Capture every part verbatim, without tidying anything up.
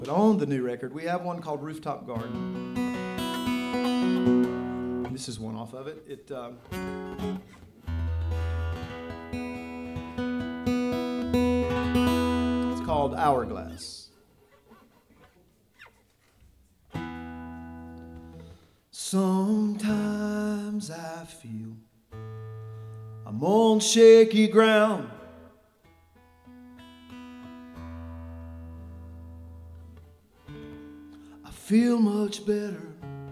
But on the new record, we have one called Rooftop Garden. This is one off of it. It uh, it's called Hourglass. Sometimes I feel I'm on shaky ground. I feel much better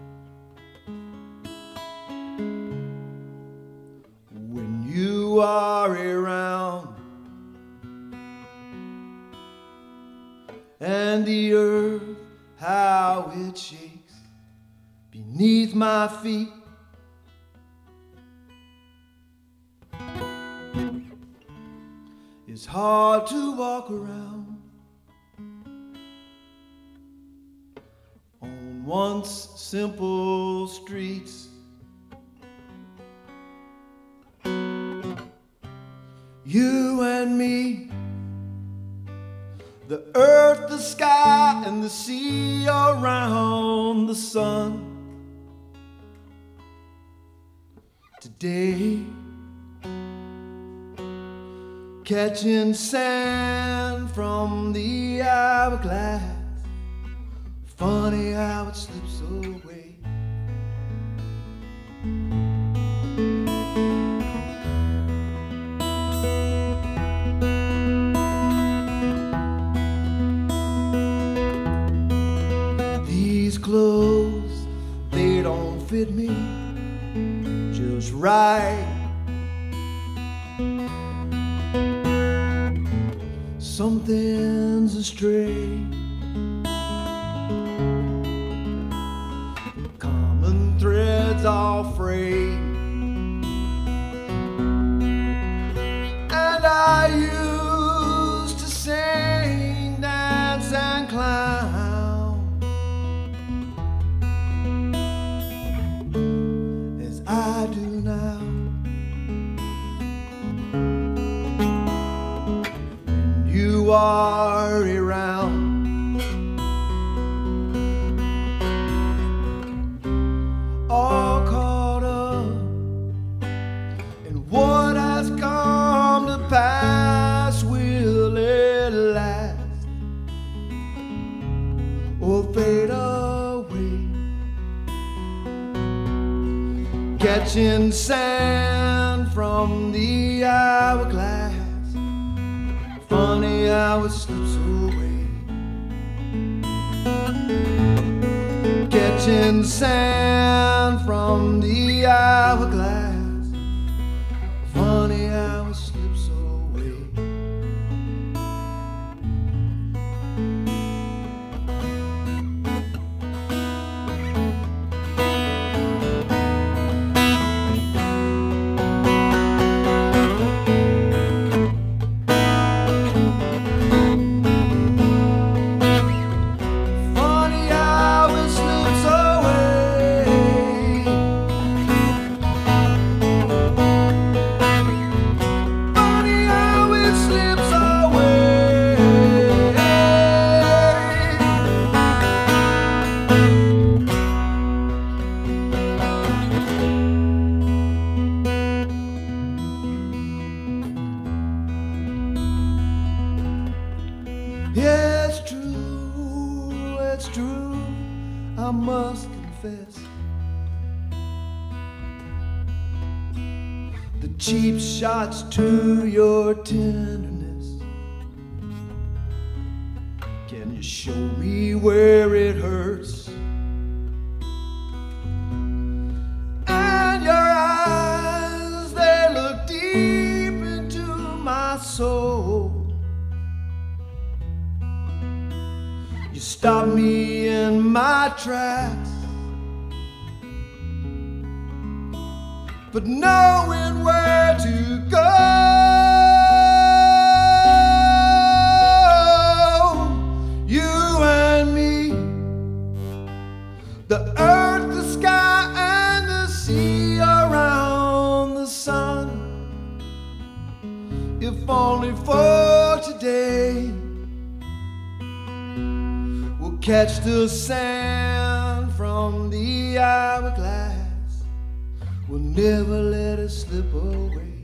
when you are around, and the earth, how it shakes beneath my feet. It's hard to walk around on once simple streets. You and me, the earth, the sky, and the sea around the sun. Today, catching sand from the hourglass. Funny how it slips away. These clothes, they don't fit me just right. Something's astray. Common threads all frayed, and I used to sing, dance, and clown as I do now. You are around, all caught up in what has come to pass. Will it last or fade away? Catching sand from the hourglass. Funny how it slips away. Catching sand from the hourglass. Funny how it slips away. Yeah, it's true, it's true, I must confess. The cheap shots to your tenderness. Can you show me where it hurts? And your eyes, they look deep into my soul. You stop me in my tracks, but knowing where to go. You and me, the earth, the sky, and the sea around the sun. If only for today, catch the sand from the hourglass, we'll never let it slip away.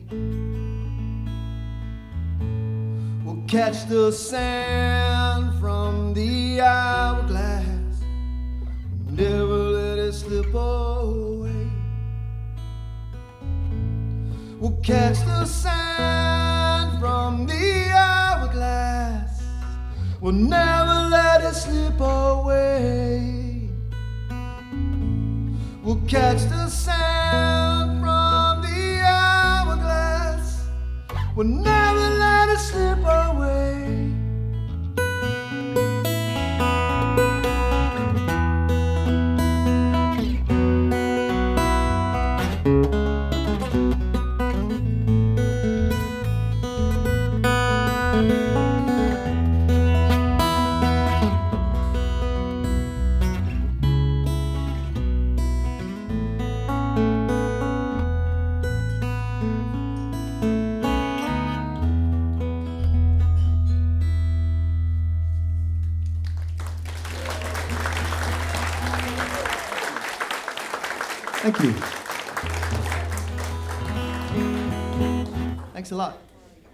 We'll catch the sand from the hourglass, we'll never let it slip away. We'll catch the sand from the hourglass, we'll never let it slip away. We'll catch the sand from the hourglass, we'll never let it slip away. Thank you. Thanks a lot.